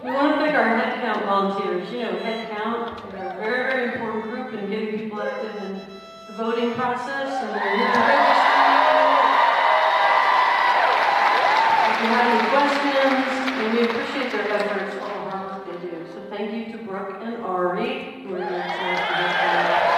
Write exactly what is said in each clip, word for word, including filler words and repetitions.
We want to thank our head count volunteers. You know, head count, they're a very, very important group in getting people active in the voting process, and they're here registering. If you have any questions, and we appreciate their efforts, all the hard work they do. So thank you to Brooke and Ari, who are here tonight to help them.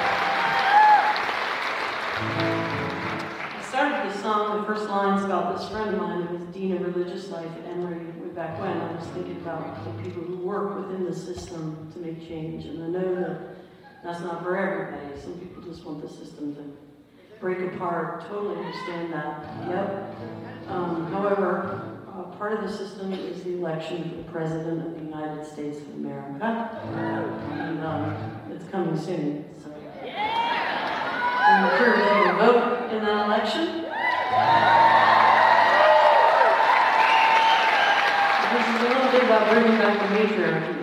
I started this song, the first line's about this friend of mine who was Dean of Religious Life at Emory way back when. I was thinking about the people who work within the system to make change, and I know that that's not for everybody. Some people just want the system to break apart. Totally understand that. Yep. Um, however, uh, part of the system is the election for the President of the United States of America. And um, it's coming soon. So I encourage you to vote in that election. This is a little bit about bringing back the matriarchy.